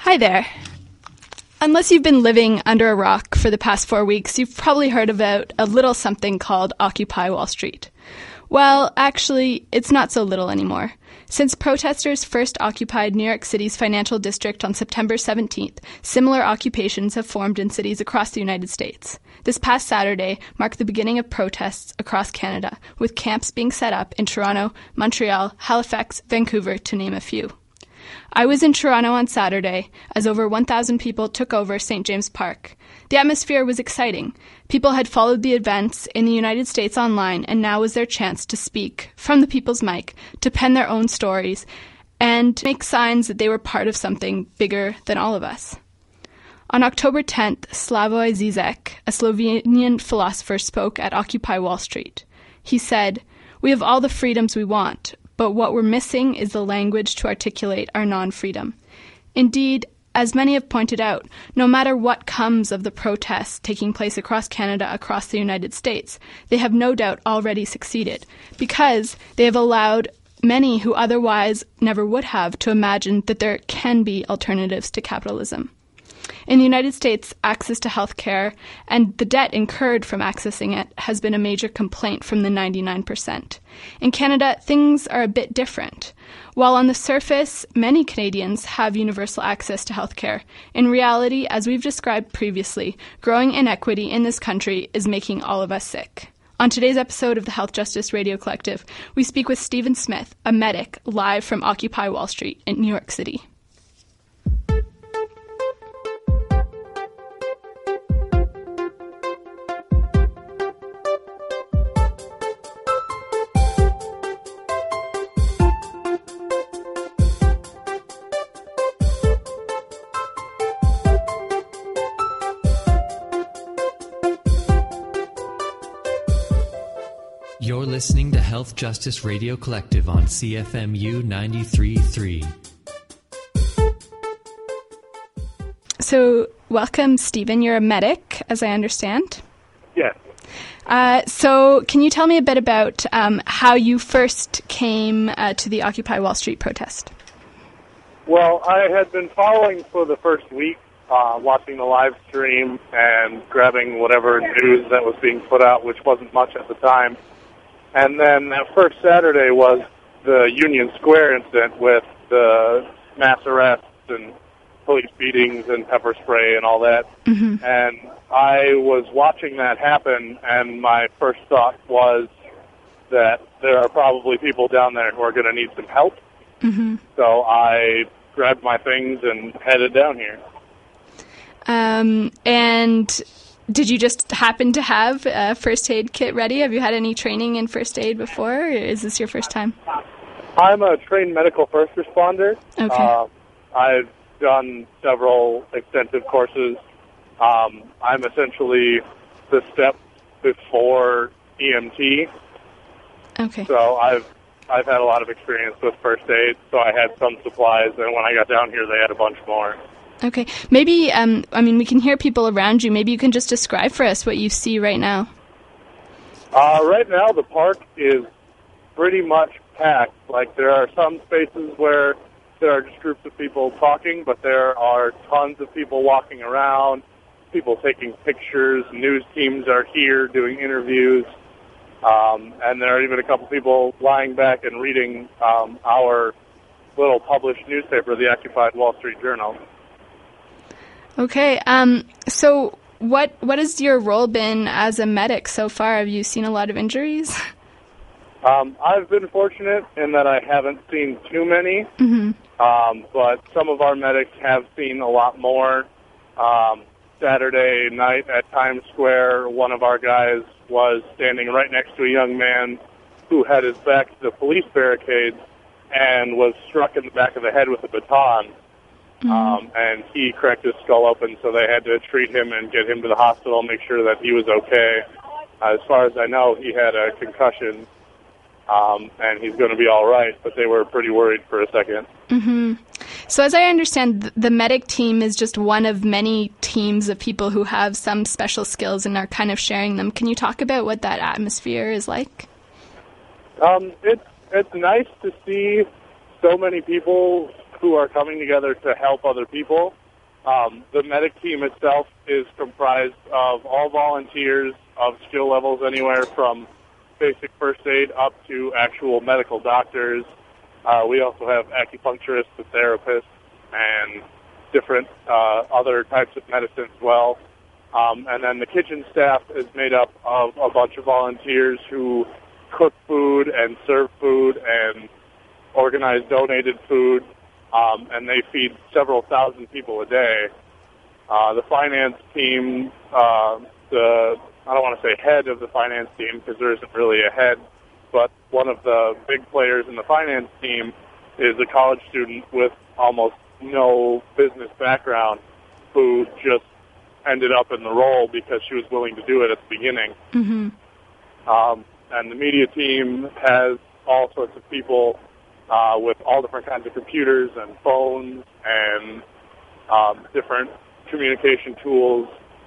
Hi there. Unless you've been living under a rock for the past 4 weeks, you've probably heard about a little something called Occupy Wall Street. Well, actually, it's not so little anymore. Since protesters first occupied New York City's financial district on September 17th, similar occupations have formed in cities across the United States. This past Saturday marked the beginning of protests across Canada, with camps being set up in Toronto, Montreal, Halifax, Vancouver, to name a few. I was in Toronto on Saturday as over 1,000 people took over St. James Park. The atmosphere was exciting. People had followed the events in the United States online, and now was their chance to speak from the people's mic, to pen their own stories, and make signs that they were part of something bigger than all of us. On October 10th, Slavoj Zizek, a Slovenian philosopher, spoke at Occupy Wall Street. He said, "We have all the freedoms we want, but what we're missing is the language to articulate our non-freedom." Indeed, as many have pointed out, no matter what comes of the protests taking place across Canada, across the United States, they have no doubt already succeeded, because they have allowed many who otherwise never would have to imagine that there can be alternatives to capitalism. In the United States, access to health care and the debt incurred from accessing it has been a major complaint from the 99%. In Canada, things are a bit different. While on the surface, many Canadians have universal access to health care, in reality, as we've described previously, growing inequity in this country is making all of us sick. On today's episode of the Health Justice Radio Collective, we speak with Stephen Smith, a medic, live from Occupy Wall Street in New York City. You're listening to Health Justice Radio Collective on CFMU 93.3. So, welcome, Stephen. You're a medic, as I understand. Yes. So, can you tell me a bit about how you first came to the Occupy Wall Street protest? Well, I had been following for the first week, watching the live stream and grabbing whatever news that was being put out, which wasn't much at the time. And then that first Saturday was the Union Square incident with the mass arrests and police beatings and pepper spray and all that. Mm-hmm. And I was watching that happen, and my first thought was that there are probably people down there who are going to need some help. Mm-hmm. So I grabbed my things and headed down here. And did you just happen to have a first aid kit ready? Have you had any training in first aid before, or is this your first time? I'm a trained medical first responder. Okay. I've done several extensive courses. I'm essentially the step before EMT. Okay. So I've had a lot of experience with first aid, so I had some supplies, and when I got down here, they had a bunch more. Okay. Maybe, we can hear people around you. Maybe you can just describe for us what you see right now. Right now, the park is pretty much packed. Like, there are some spaces where there are just groups of people talking, but there are tons of people walking around, people taking pictures. News teams are here doing interviews. And there are even a couple people lying back and reading our little published newspaper, the Occupied Wall Street Journal. Okay, so what has your role been as a medic so far? Have you seen a lot of injuries? I've been fortunate in that I haven't seen too many, but some of our medics have seen a lot more. Saturday night at Times Square, one of our guys was standing right next to a young man who had his back to the police barricades and was struck in the back of the head with a baton. And he cracked his skull open, so they had to treat him and get him to the hospital, make sure that he was okay. As far as I know, he had a concussion, and he's going to be all right, but they were pretty worried for a second. Mm-hmm. So as I understand, the medic team is just one of many teams of people who have some special skills and are kind of sharing them. Can you talk about what that atmosphere is like? It's nice to see so many people who are coming together to help other people. The medic team itself is comprised of all volunteers of skill levels anywhere from basic first aid up to actual medical doctors. We also have acupuncturists and therapists and different other types of medicine as well. And then the kitchen staff is made up of a bunch of volunteers who cook food and serve food and organize donated food, and they feed several thousand people a day. The finance team, I don't want to say head of the finance team because there isn't really a head, but one of the big players in the finance team is a college student with almost no business background who just ended up in the role because she was willing to do it at the beginning. Mm-hmm. And the media team has all sorts of people with all different kinds of computers and phones and different communication tools.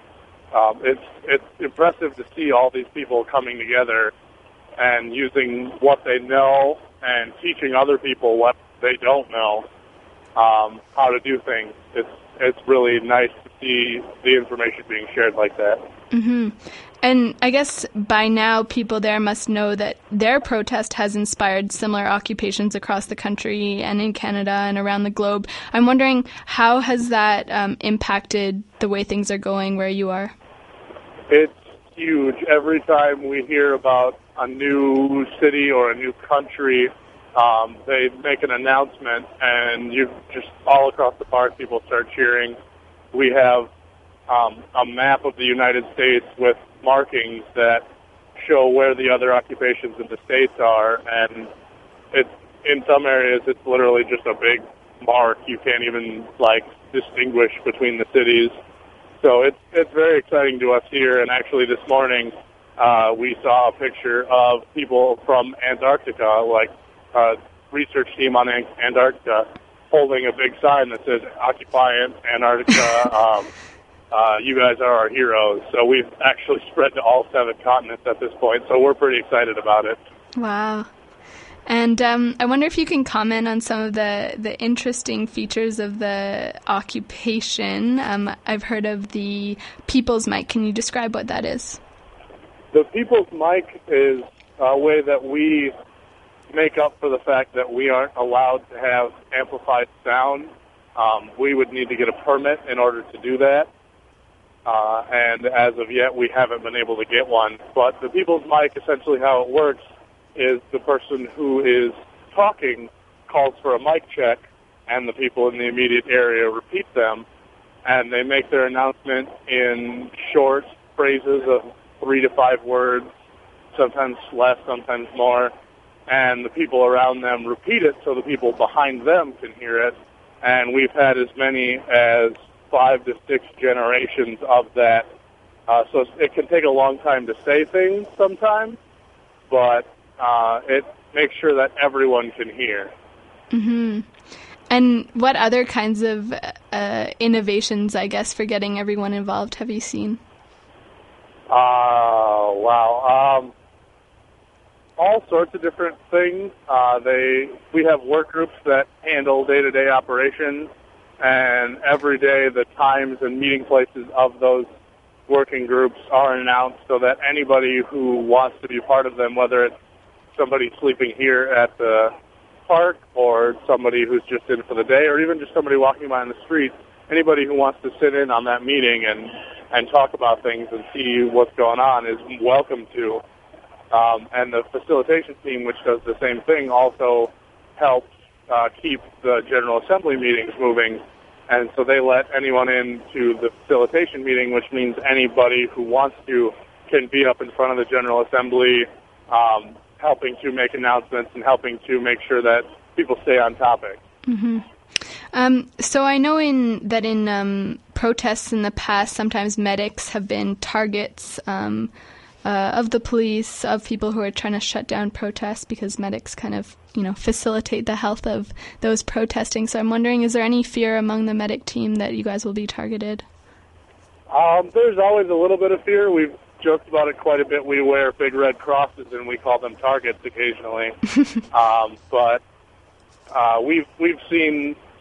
It's impressive to see all these people coming together and using what they know and teaching other people what they don't know, how to do things. It's really nice to see the information being shared like that. Mm-hmm. And I guess by now people there must know that their protest has inspired similar occupations across the country and in Canada and around the globe. I'm wondering, how has that impacted the way things are going where you are? It's huge. Every time we hear about a new city or a new country, they make an announcement, and you just all across the park, people start cheering. We have a map of the United States with markings that show where the other occupations in the states are, and it's in some areas it's literally just a big mark. You can't even distinguish between the cities. So it's very exciting to us here. And actually this morning we saw a picture of people from Antarctica, like a research team on Antarctica, holding a big sign that says "Occupy Antarctica." You guys are our heroes. So we've actually spread to all 7 continents at this point, so we're pretty excited about it. Wow. And I wonder if you can comment on some of the interesting features of the occupation. I've heard of the People's Mic. Can you describe what that is? The People's Mic is a way that we make up for the fact that we aren't allowed to have amplified sound. We would need to get a permit in order to do that. And as of yet, we haven't been able to get one. But the People's Mic, essentially how it works, is the person who is talking calls for a mic check, and the people in the immediate area repeat them, and they make their announcement in short phrases of 3 to 5 words, sometimes less, sometimes more, and the people around them repeat it so the people behind them can hear it. And we've had as many as 5 to 6 generations of that. So it can take a long time to say things sometimes, but it makes sure that everyone can hear. Mm-hmm. And what other kinds of innovations, I guess, for getting everyone involved have you seen? Wow. All sorts of different things. We have work groups that handle day-to-day operations, and every day the times and meeting places of those working groups are announced so that anybody who wants to be a part of them, whether it's somebody sleeping here at the park or somebody who's just in for the day or even just somebody walking by on the street, anybody who wants to sit in on that meeting and talk about things and see what's going on is welcome to. And the facilitation team, which does the same thing, also helps keep the General Assembly meetings moving. And so they let anyone into the facilitation meeting, which means anybody who wants to can be up in front of the General Assembly, helping to make announcements and helping to make sure that people stay on topic. Mm-hmm. So I know in protests in the past, sometimes medics have been targets of the police, of people who are trying to shut down protests, because medics kind of, facilitate the health of those protesting. So I'm wondering, is there any fear among the medic team that you guys will be targeted? There's always a little bit of fear. We've joked about it quite a bit. We wear big red crosses and we call them targets occasionally. But we've seen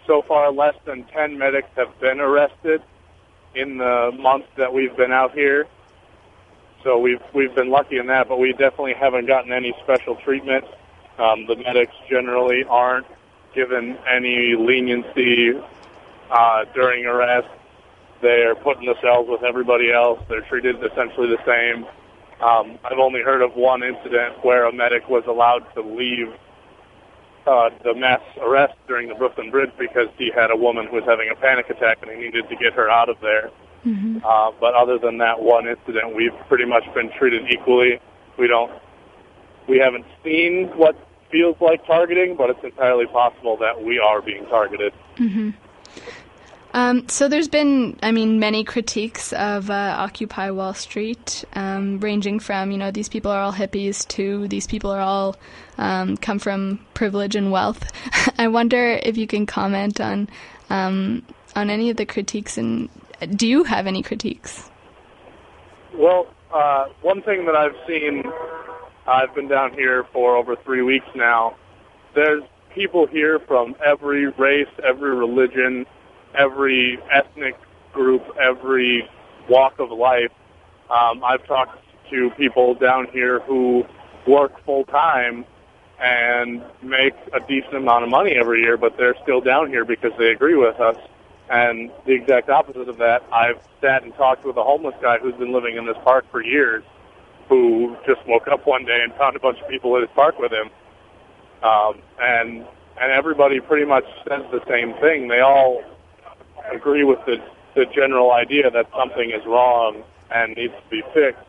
so far, less than 10 medics have been arrested in the month that we've been out here. So we've been lucky in that, but we definitely haven't gotten any special treatment. The medics generally aren't given any leniency during arrest. They're put in the cells with everybody else. They're treated essentially the same. I've only heard of one incident where a medic was allowed to leave the mass arrest during the Brooklyn Bridge because he had a woman who was having a panic attack and he needed to get her out of there. Mm-hmm. But other than that one incident, we've pretty much been treated equally. We haven't seen what feels like targeting, but it's entirely possible that we are being targeted. Mm-hmm. So there's been, many critiques of Occupy Wall Street, ranging from, these people are all hippies to these people are all come from privilege and wealth. I wonder if you can comment on any of the critiques, and do you have any critiques? Well, one thing that I've seen, I've been down here for over 3 weeks now, there's people here from every race, every religion, every ethnic group, every walk of life. I've talked to people down here who work full-time and make a decent amount of money every year, but they're still down here because they agree with us. And the exact opposite of that, I've sat and talked with a homeless guy who's been living in this park for years, who just woke up one day and found a bunch of people at his park with him. And everybody pretty much says the same thing. They all agree with the general idea that something is wrong and needs to be fixed.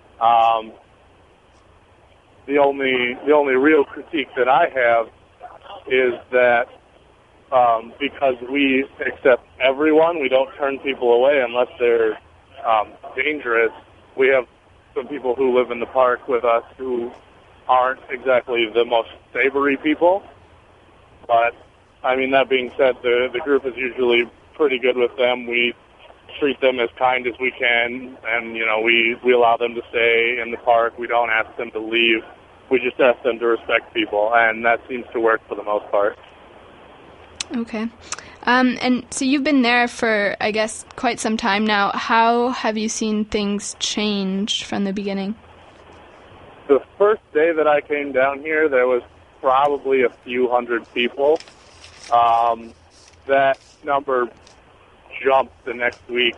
The only real critique that I have is that because we accept everyone, we don't turn people away unless they're dangerous. We have some people who live in the park with us who aren't exactly the most savory people, but that being said, the group is usually pretty good with them. We treat them as kind as we can, and we allow them to stay in the park. We don't ask them to leave. We just ask them to respect people, and that seems to work for the most part. Okay. And so you've been there for, I guess, quite some time now. How have you seen things change from the beginning? The first day that I came down here, there was probably a few hundred people. That number jumped the next week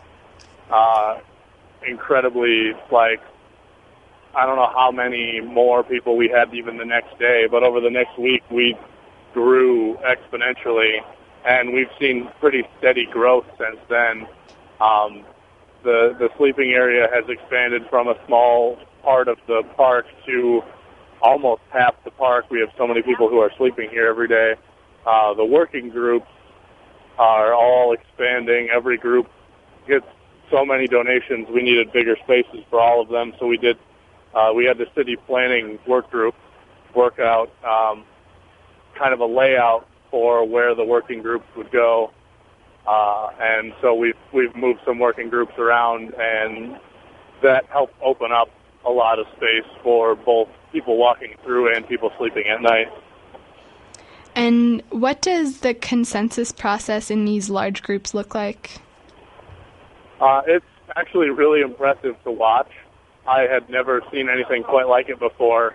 incredibly. I don't know how many more people we had even the next day, but over the next week we grew exponentially, and we've seen pretty steady growth since then. The sleeping area has expanded from a small part of the park to almost half the park. We have so many people who are sleeping here every day. The working groups are all expanding. Every group gets so many donations. We needed bigger spaces for all of them, so we had the city planning work group work out kind of a layout for where the working groups would go, and so we've moved some working groups around, and that helped open up a lot of space for both people walking through and people sleeping at night. And what does the consensus process in these large groups look like? It's actually really impressive to watch. I had never seen anything quite like it before.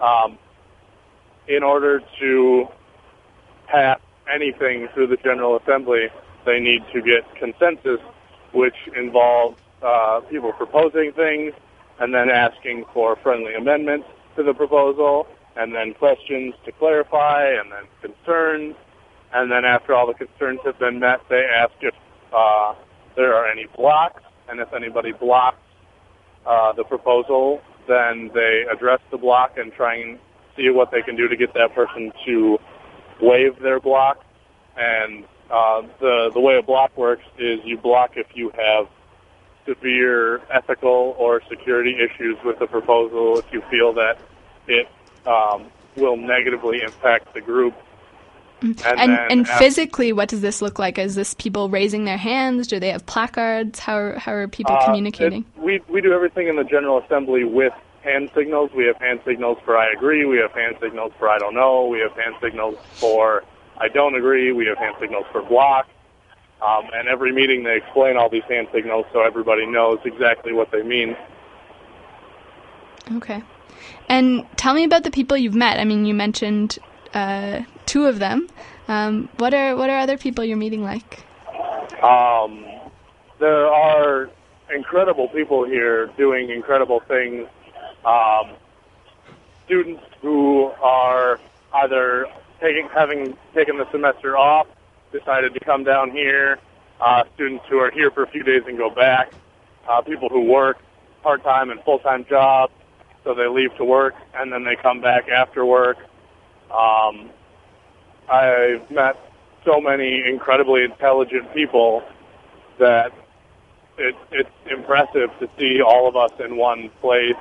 In order to pass anything through the General Assembly, they need to get consensus, which involves people proposing things and then asking for friendly amendments to the proposal, and then questions to clarify, and then concerns. And then after all the concerns have been met, they ask if there are any blocks, and if anybody blocks the proposal, then they address the block and try and see what they can do to get that person to waive their block. And the way a block works is you block if you have severe ethical or security issues with the proposal, if you feel that it will negatively impact the group. And physically, what does this look like? Is this people raising their hands? Do they have placards? How are people communicating? We do everything in the General Assembly with hand signals. We have hand signals for I agree. We have hand signals for I don't know. We have hand signals for I don't agree. We have hand signals for block. And every meeting they explain all these hand signals so everybody knows exactly what they mean. Okay. And tell me about the people you've met. I mean, you mentioned two of them. What are other people you're meeting like? There are incredible people here doing incredible things. Students who are either having taken the semester off, decided to come down here, students who are here for a few days and go back, people who work part-time and full-time jobs, so they leave to work and then they come back after work. I've met so many incredibly intelligent people that it's impressive to see all of us in one place.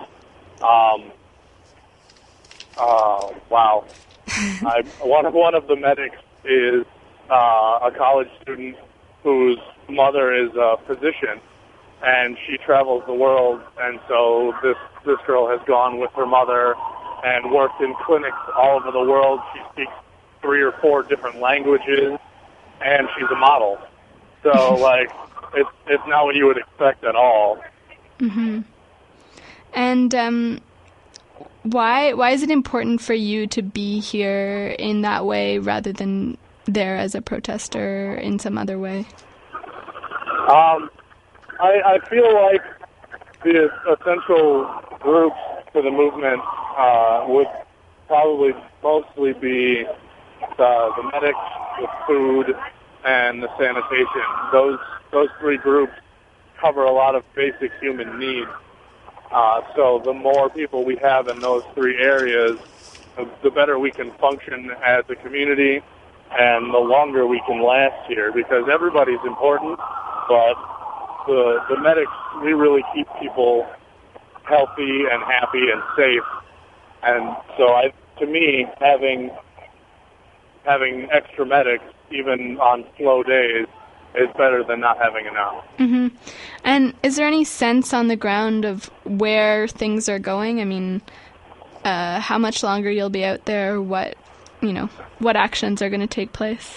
Wow. One of the medics is a college student whose mother is a physician, and she travels the world, and so this girl has gone with her mother and worked in clinics all over the world. She speaks 3 or 4 different languages, and she's a model. So, like, it's not what you would expect at all. Mm-hmm. And why is it important for you to be here in that way rather than there as a protester in some other way? I feel like the essential groups for the movement would probably mostly be the medics, the food, and the sanitation. Those 3 groups cover a lot of basic human needs. So the more people we have in those 3 areas, the better we can function as a community and the longer we can last here, because everybody's important, but the medics, we really keep people healthy and happy and safe. And so to me, having extra medics, even on slow days, is better than not having enough. Mm-hmm. And is there any sense on the ground of where things are going? I mean, how much longer you'll be out there? What actions are going to take place?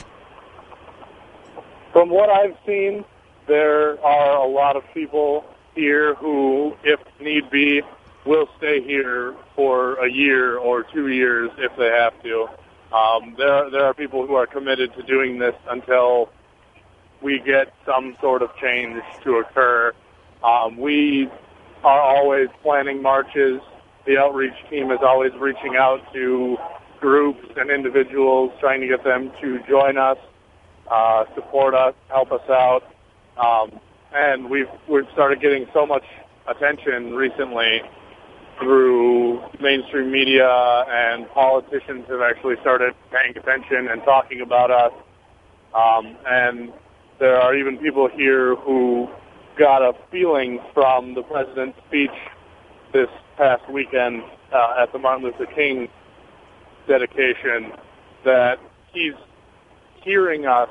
From what I've seen, there are a lot of people here who, if need be, will stay here for a year or 2 years if they have to. There are people who are committed to doing this until we get some sort of change to occur. We are always planning marches. The outreach team is always reaching out to groups and individuals, trying to get them to join us, support us, help us out. And we've started getting so much attention recently through mainstream media, and politicians have actually started paying attention and talking about us. And there are even people here who got a feeling from the president's speech this past weekend at the Martin Luther King dedication that he's hearing us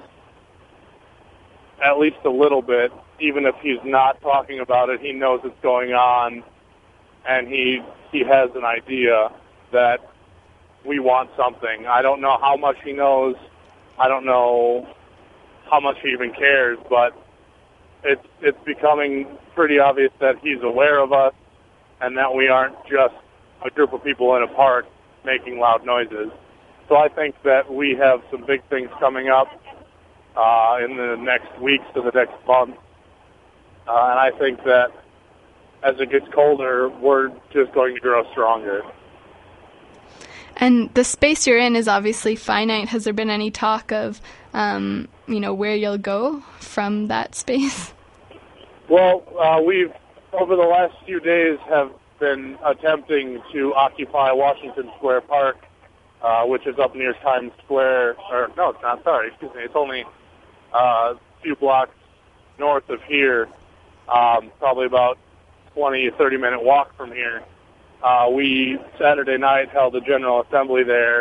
at least a little bit. Even if he's not talking about it, he knows it's going on, and he has an idea that we want something. I don't know how much he knows. I don't know how much he even cares, but it's becoming pretty obvious that he's aware of us and that we aren't just a group of people in a park making loud noises. So I think that we have some big things coming up in the next weeks to the next month. And I think that as it gets colder, we're just going to grow stronger. And the space you're in is obviously finite. Has there been any talk of, where you'll go from that space? Well, we've, over the last few days, have been attempting to occupy Washington Square Park, which is up near Times Square. Or, no, it's not, sorry, excuse me. It's only a few blocks north of here, probably about 20, 30-minute walk from here. We, Saturday night, held a General Assembly there.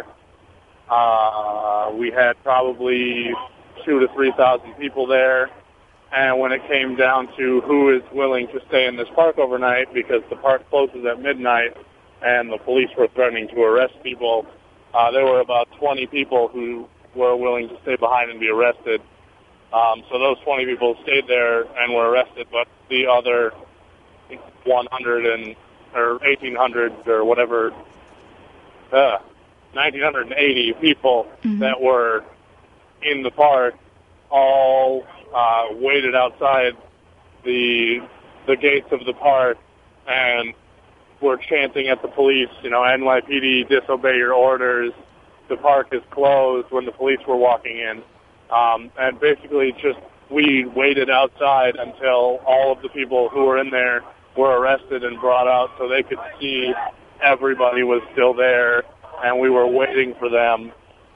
We had probably 2,000 to 3,000 people there. And when it came down to who is willing to stay in this park overnight, because the park closes at midnight and the police were threatening to arrest people, there were about 20 people who were willing to stay behind and be arrested. So those 20 people stayed there and were arrested, but the other 1,800 or whatever, 1,980 people that were in the park all waited outside the gates of the park and were chanting at the police, NYPD, disobey your orders, the park is closed, when the police were walking in. And basically just we waited outside until all of the people who were in there were arrested and brought out so they could see everybody was still there, and we were waiting for them.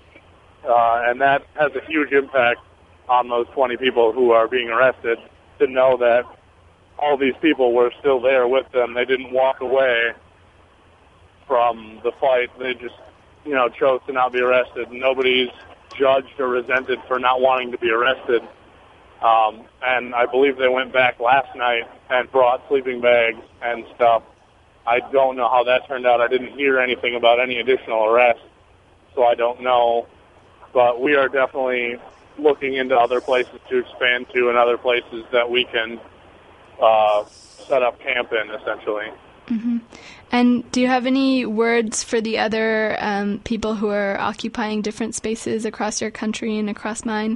And that has a huge impact on those 20 people who are being arrested, to know that all these people were still there with them. They didn't walk away from the fight. They just, chose to not be arrested. Nobody's judged or resented for not wanting to be arrested. And I believe they went back last night and brought sleeping bags and stuff. I don't know how that turned out. I didn't hear anything about any additional arrests, so I don't know. But we are definitely looking into other places to expand to and other places that we can set up camp in, essentially. Mm-hmm. And do you have any words for the other people who are occupying different spaces across your country and across mine?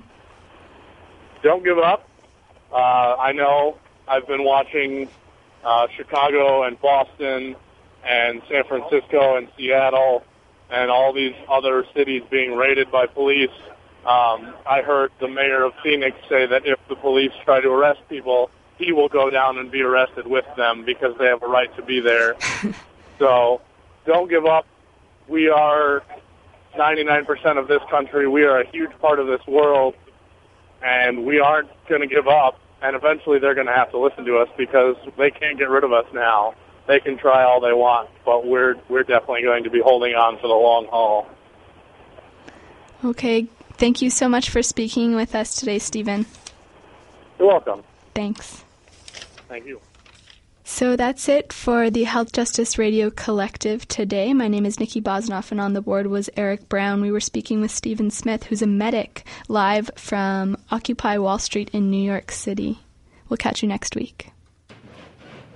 Don't give up. I know I've been watching Chicago and Boston and San Francisco and Seattle and all these other cities being raided by police. I heard the mayor of Phoenix say that if the police try to arrest people, he will go down and be arrested with them because they have a right to be there. So don't give up. We are 99% of this country. We are a huge part of this world, and we aren't going to give up. And eventually they're going to have to listen to us because they can't get rid of us now. They can try all they want, but we're definitely going to be holding on for the long haul. Okay. Thank you so much for speaking with us today, Stephen. You're welcome. Thanks. Thank you. So that's it for the Health Justice Radio Collective today. My name is Nikki Bosnoff, and on the board was Eric Brown. We were speaking with Stephen Smith, who's a medic, live from Occupy Wall Street in New York City. We'll catch you next week.